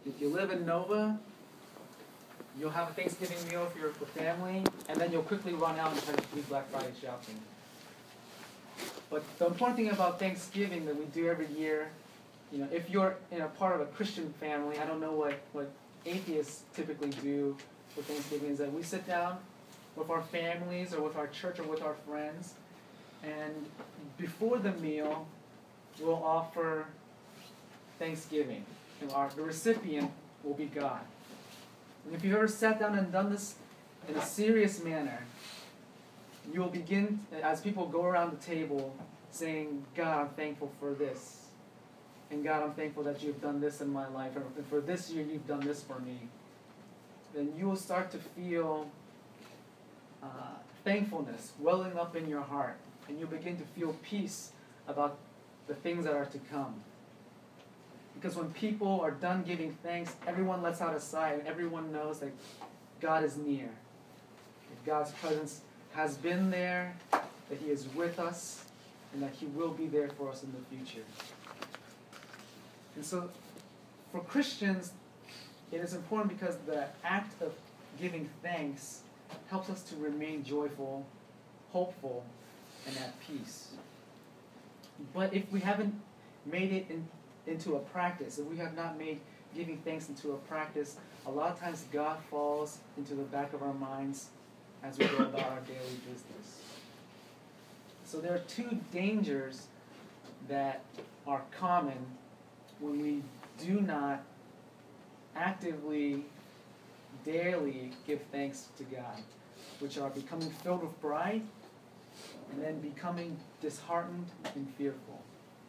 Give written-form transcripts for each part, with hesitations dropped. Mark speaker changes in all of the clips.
Speaker 1: If you live in Nova, you'll have a Thanksgiving meal for your family, and then you'll quickly run out and try to do Black Friday shopping. But the important thing about Thanksgiving that we do every year, if you're in a part of a Christian family, I don't know what atheists typically do for Thanksgiving, is that we sit down with our families or with our church or with our friends, and before the meal, we'll offer Thanksgiving. The recipient will be God. And if you've ever sat down and done this in a serious manner, you will begin, as people go around the table, saying, God, I'm thankful for this. And God, I'm thankful that you've done this in my life. And for this year, you've done this for me. Then you will start to feel thankfulness welling up in your heart. And you'll begin to feel peace about the things that are to come. Because when people are done giving thanks, everyone lets out a sigh, and everyone knows that God is near. That God's presence has been there, that He is with us, and that He will be there for us in the future. And so, for Christians, it is important because the act of giving thanks helps us to remain joyful, hopeful, and at peace. But if we haven't made it into a practice, if we have not made giving thanks into a practice, a lot of times God falls into the back of our minds as we go about our daily business. So there are two dangers that are common when we do not actively, daily give thanks to God, which are becoming filled with pride and then becoming disheartened and fearful.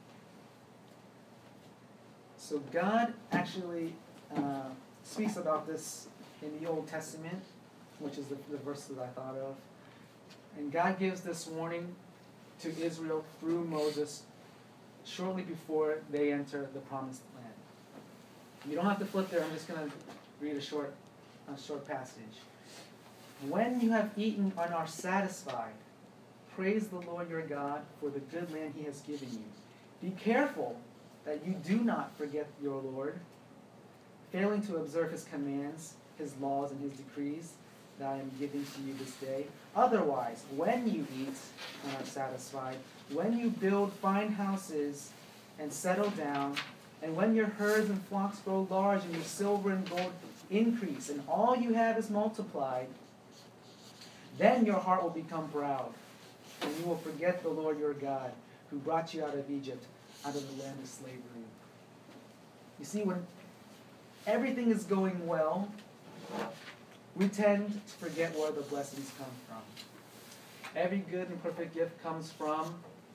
Speaker 1: So God actually speaks about this in the Old Testament, which is the verse that I thought of. And God gives this warning to Israel through Moses shortly before they enter the Promised Land. You don't have to flip there. I'm just going to read a short passage. When you have eaten and are satisfied, praise the Lord your God for the good land He has given you. Be careful that you do not forget your Lord, failing to observe His commands, His laws, and His decrees that I am giving to you this day. Otherwise, when you eat and are satisfied, when you build fine houses and settle down, and when your herds and flocks grow large and your silver and gold increase, and all you have is multiplied, then your heart will become proud, and you will forget the Lord your God, who brought you out of Egypt, out of the land of slavery. You see, when everything is going well, we tend to forget where the blessings come from. Every good and perfect gift comes from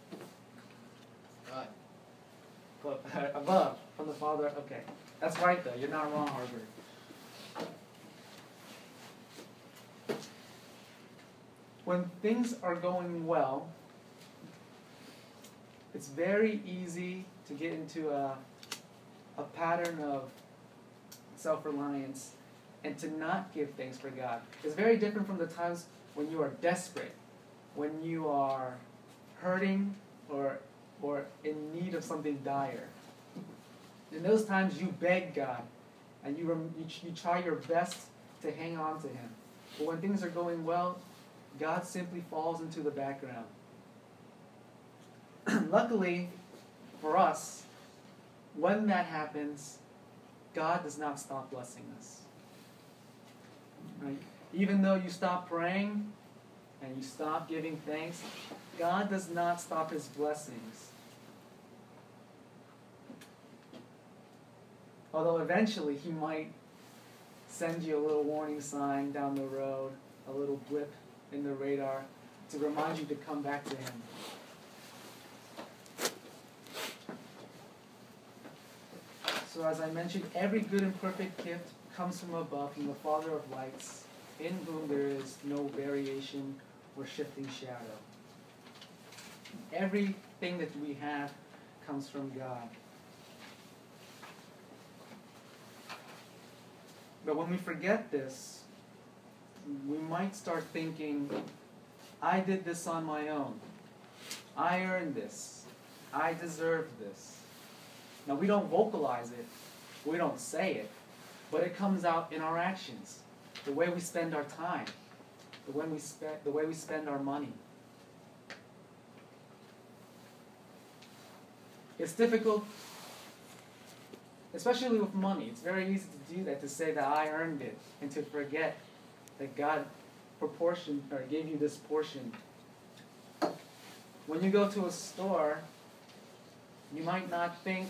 Speaker 1: God. Above, from the Father. Okay, that's right though. You're not wrong, Harvard. When things are going well, it's very easy to get into a pattern of self-reliance and to not give thanks for God. It's very different from the times when you are desperate, when you are hurting or in need of something dire. In those times you beg God and you try your best to hang on to Him. But when things are going well, God simply falls into the background. Luckily for us, when that happens, God does not stop blessing us. Right? Even though you stop praying and you stop giving thanks, God does not stop His blessings. Although eventually He might send you a little warning sign down the road, a little blip in the radar to remind you to come back to Him. So as I mentioned, every good and perfect gift comes from above, from the Father of lights, in whom there is no variation or shifting shadow. Everything that we have comes from God. But when we forget this, we might start thinking, I did this on my own. I earned this. I deserve this. Now, we don't vocalize it. We don't say it. but it comes out in our actions, the way we spend our time, the way we spend our money. It's difficult, especially with money. It's very easy to do that, to say that I earned it, and to forget that God proportioned or gave you this portion. When you go to a store, you might not think,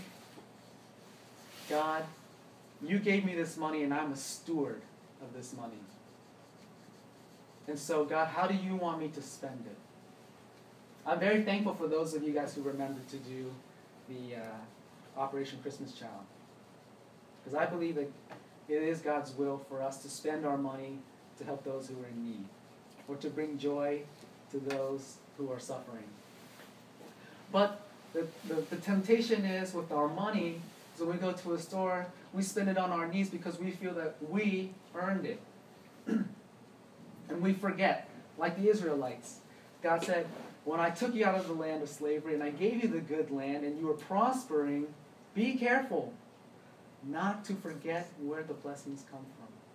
Speaker 1: God, you gave me this money and I'm a steward of this money. And so, God, how do you want me to spend it? I'm very thankful for those of you guys who remembered to do the Operation Christmas Child. Because I believe that it is God's will for us to spend our money to help those who are in need, or to bring joy to those who are suffering. But the temptation is with our money, so when we go to a store, we spend it on our needs because we feel that we earned it. And we forget, like the Israelites. God said, when I took you out of the land of slavery and I gave you the good land and you were prospering, be careful not to forget where the blessings come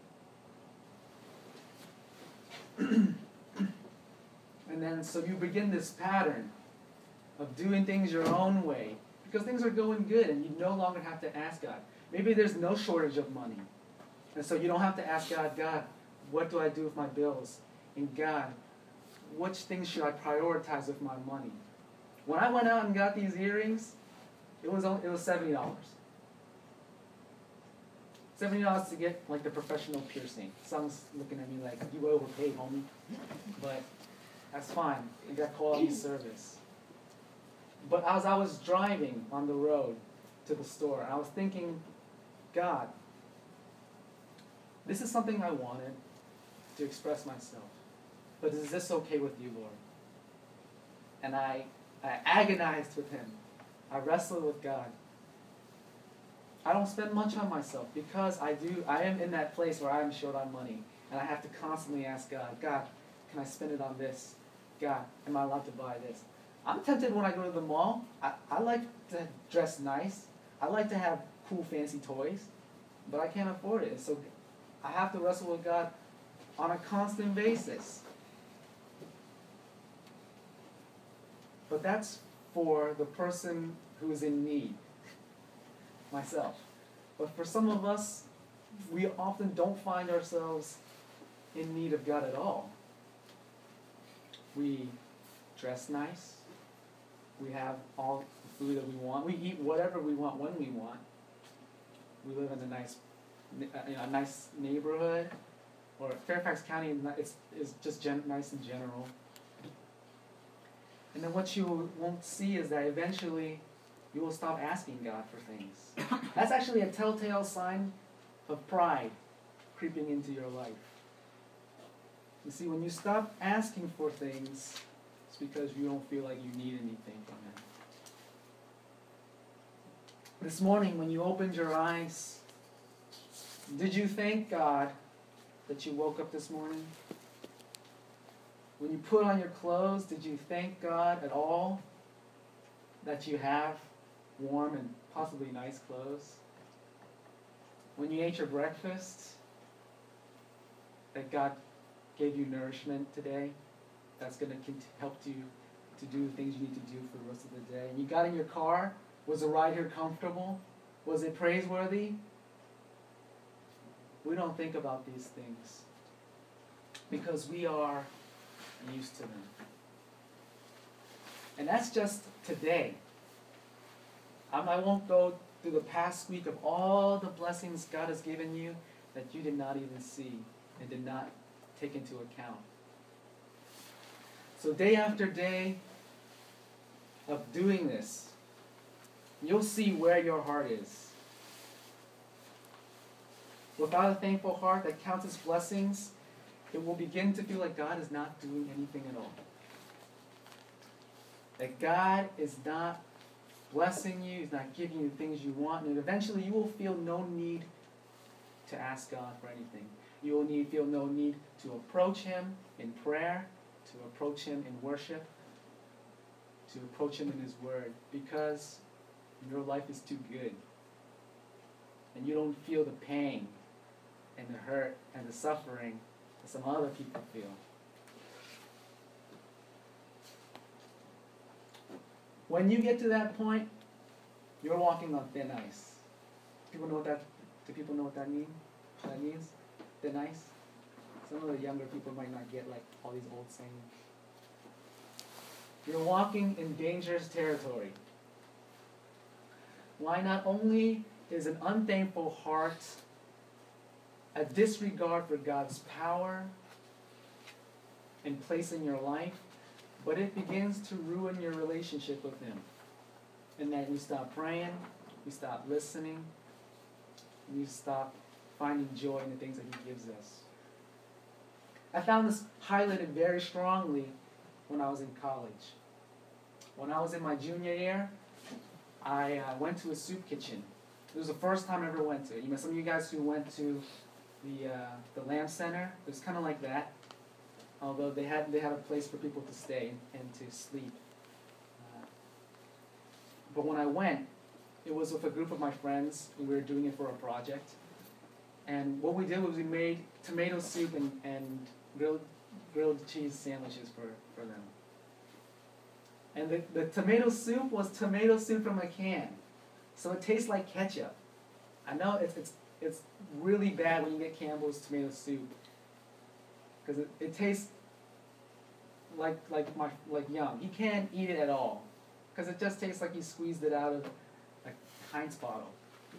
Speaker 1: from. And then so you begin this pattern of doing things your own way because things are going good and you no longer have to ask God. Maybe there's no shortage of money. And so you don't have to ask God, God, what do I do with my bills? And God, which things should I prioritize with my money? When I went out and got these earrings, it was $70. $70 to get like the professional piercing. Someone's looking at me like, you overpaid, homie. But that's fine. You got quality service. But as I was driving on the road to the store, I was thinking, God, this is something I wanted to express myself. But is this okay with you, Lord? And I agonized with him. I wrestled with God. I don't spend much on myself because I am in that place where I am short on money. And I have to constantly ask God, God, can I spend it on this? God, am I allowed to buy this? I'm tempted when I go to the mall. I like to dress nice. I like to have cool, fancy toys. But I can't afford it. So I have to wrestle with God on a constant basis. But that's for the person who is in need, myself. But for some of us, we often don't find ourselves in need of God at all. We dress nice. We have all the food that we want. We eat whatever we want when we want. We live in a nice neighborhood. Or Fairfax County is just nice in general. And then what you won't see is that eventually you will stop asking God for things. That's actually a telltale sign of pride creeping into your life. You see, when you stop asking for things, it's because you don't feel like you need anything from Him. This morning, when you opened your eyes, did you thank God that you woke up this morning? When you put on your clothes, did you thank God at all that you have warm and possibly nice clothes? When you ate your breakfast, that God gave you nourishment today, that's going to help you to do the things you need to do for the rest of the day. And you got in your car, was the ride here comfortable? Was it praiseworthy? We don't think about these things because we are used to them. And that's just today. I won't go through the past week of all the blessings God has given you that you did not even see and did not take into account. So day after day of doing this, you'll see where your heart is. Without a thankful heart that counts its blessings, it will begin to feel like God is not doing anything at all. That God is not blessing you, He's not giving you things you want, and eventually you will feel no need to ask God for anything. You will feel no need to approach Him in prayer, to approach Him in worship, to approach Him in His Word, because your life is too good. And you don't feel the pang and the hurt and the suffering that some other people feel. When you get to that point, you're walking on thin ice. People know what that? Do people know what that means? That means thin ice. Some of the younger people might not get like all these old sayings. You're walking in dangerous territory. Why? Not only is an unthankful heart a disregard for God's power and place in your life, but it begins to ruin your relationship with Him. And that you stop praying, you stop listening, and you stop finding joy in the things that He gives us. I found this highlighted very strongly when I was in college. When I was in my junior year, I went to a soup kitchen. It was the first time I ever went to it. You know, some of you guys who went to the Lamb Center, it was kind of like that. Although they had a place for people to stay and to sleep. But when I went, it was with a group of my friends, and we were doing it for a project. And what we did was we made tomato soup and grilled cheese sandwiches for them. And the tomato soup was tomato soup from a can. So it tastes like ketchup. I know it's really bad when you get Campbell's tomato soup, because it tastes like yum. You can't eat it at all, because it just tastes like you squeezed it out of a Heinz bottle.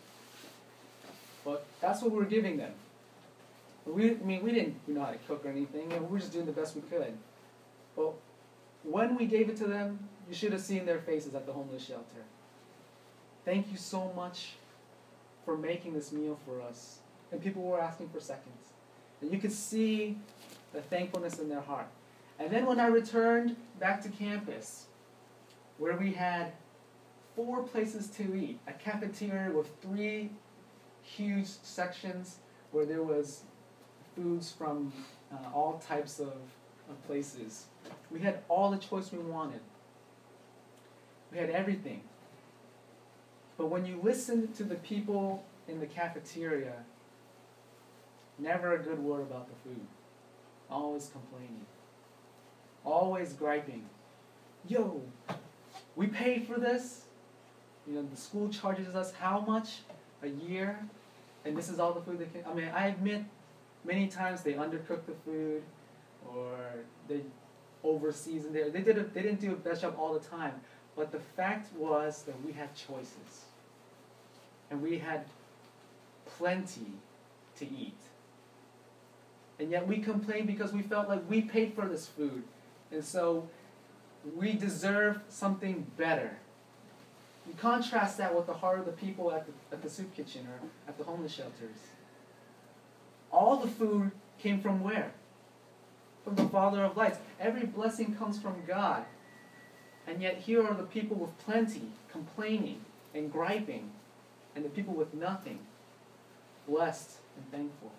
Speaker 1: But that's what we were giving them. We didn't know how to cook or anything, and we were just doing the best we could. But when we gave it to them, you should have seen their faces at the homeless shelter. Thank you so much for making this meal for us. And people were asking for seconds. And you could see the thankfulness in their heart. And then when I returned back to campus, where we had 4 places to eat, a cafeteria with 3 huge sections where there was foods from all types of places. We had all the choice we wanted. We had everything. But when you listen to the people in the cafeteria, never a good word about the food. Always complaining. Always griping. Yo, we paid for this. You know, the school charges us how much a year? And this is all the food they can. I mean, I admit many times they undercook the food, or they over-seasoned it. They didn't do a best job all the time. But the fact was that we had choices. And we had plenty to eat. And yet we complained because we felt like we paid for this food. And so we deserve something better. You contrast that with the heart of the people at the soup kitchen or at the homeless shelters. All the food came from where? From the Father of lights. Every blessing comes from God. And yet here are the people with plenty, complaining and griping, and the people with nothing, blessed and thankful.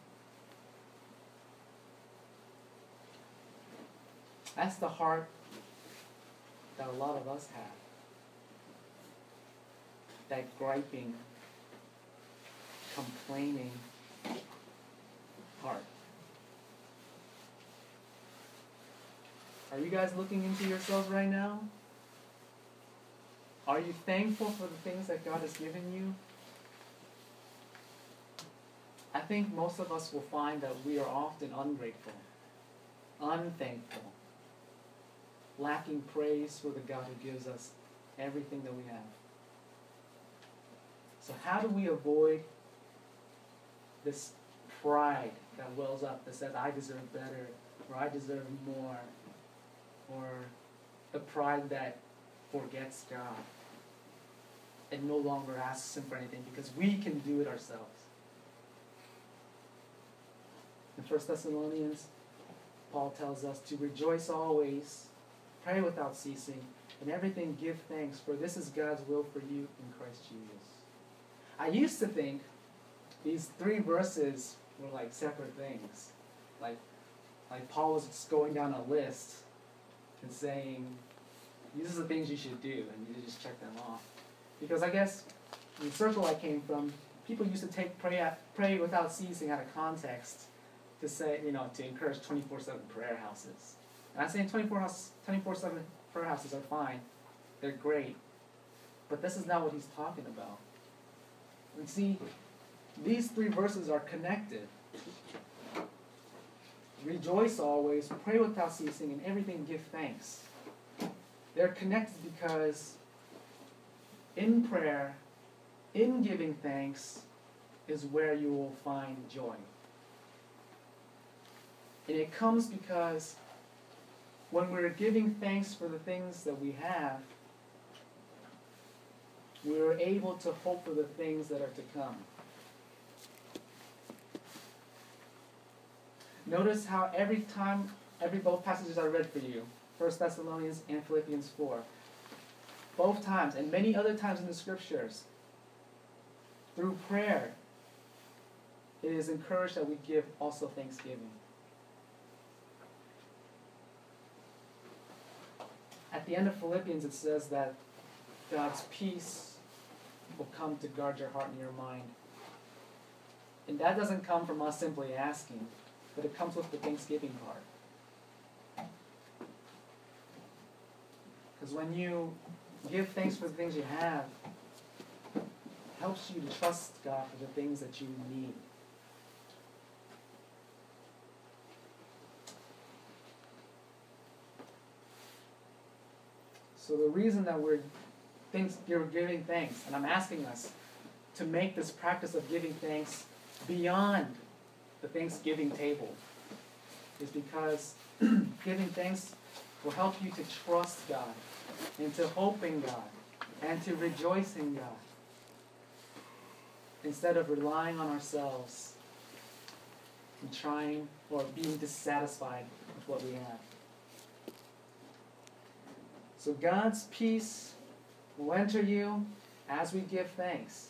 Speaker 1: That's the heart that a lot of us have. That griping, complaining heart. Are you guys looking into yourselves right now? Are you thankful for the things that God has given you? I think most of us will find that we are often ungrateful, unthankful, lacking praise for the God who gives us everything that we have. So how do we avoid this pride that wells up that says, I deserve better, or I deserve more, or the pride that forgets God and no longer asks Him for anything because we can do it ourselves? In 1 Thessalonians, Paul tells us to rejoice always, pray without ceasing, and everything give thanks, for this is God's will for you in Christ Jesus. I used to think these 3 verses were like separate things. Like Paul was just going down a list and saying, these are the things you should do, and you just check them off. Because I guess in the circle I came from, people used to take pray without ceasing out of context to say, to encourage 24/7 prayer houses. And I'm saying 24/7 prayer houses are fine. They're great. But this is not what he's talking about. And see, these three verses are connected. Rejoice always, pray without ceasing, and everything give thanks. They're connected because in prayer, in giving thanks, is where you will find joy. And it comes because when we're giving thanks for the things that we have, we're able to hope for the things that are to come. Notice how both passages I read for you, 1 Thessalonians and Philippians 4, both times, and many other times in the scriptures, through prayer, it is encouraged that we give also thanksgiving. At the end of Philippians, it says that God's peace will come to guard your heart and your mind. And that doesn't come from us simply asking, but it comes with the thanksgiving part. Because when you give thanks for the things you have, it helps you to trust God for the things that you need. So the reason that we're giving thanks, and I'm asking us to make this practice of giving thanks beyond the Thanksgiving table, is because giving thanks will help you to trust God, and to hope in God, and to rejoice in God, instead of relying on ourselves and trying or being dissatisfied with what we have. So God's peace will enter you as we give thanks.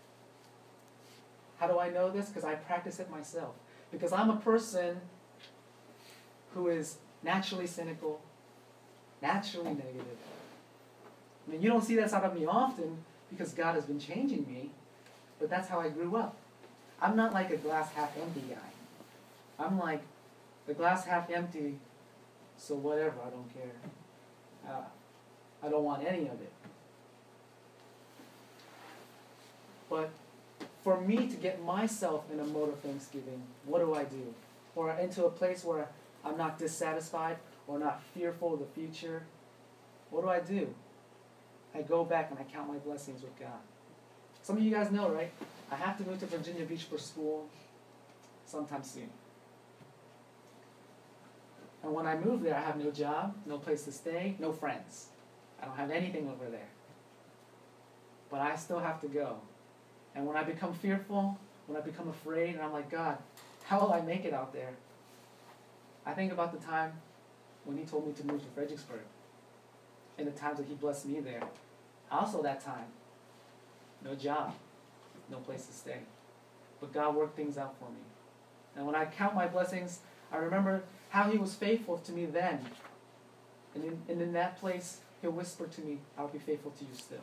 Speaker 1: How do I know this? Because I practice it myself. Because I'm a person who is naturally cynical, naturally negative. I mean, you don't see that side of me often because God has been changing me, but that's how I grew up. I'm not like a glass half empty guy. I'm like, the glass half empty, so whatever, I don't care. I don't want any of it. But for me to get myself in a mode of thanksgiving, what do I do? Or into a place where I'm not dissatisfied or not fearful of the future, what do? I go back and I count my blessings with God. Some of you guys know, right? I have to move to Virginia Beach for school sometime soon. And when I move there, I have no job, no place to stay, no friends. I don't have anything over there. But I still have to go. And when I become fearful, when I become afraid, and I'm like, God, how will I make it out there? I think about the time when he told me to move to Fredericksburg, and the times that he blessed me there. Also that time, no job, no place to stay. But God worked things out for me. And when I count my blessings, I remember how he was faithful to me then. And in that place, he'll whisper to me, I'll be faithful to you still.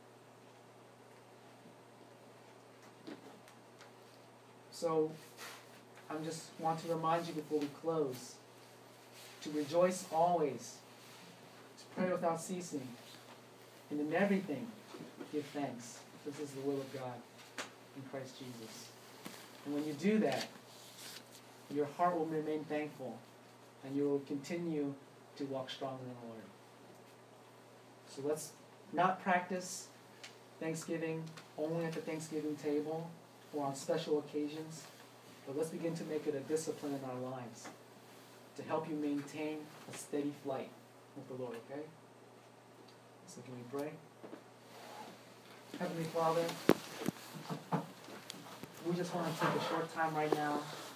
Speaker 1: So, I just want to remind you before we close, to rejoice always, to pray without ceasing, and in everything, give thanks. This is the will of God in Christ Jesus. And when you do that, your heart will remain thankful, and you will continue to walk strong in the Lord. So let's not practice Thanksgiving only at the Thanksgiving table or on special occasions, but let's begin to make it a discipline in our lives to help you maintain a steady flight with the Lord, okay? So can we pray? Heavenly Father, we just want to take a short time right now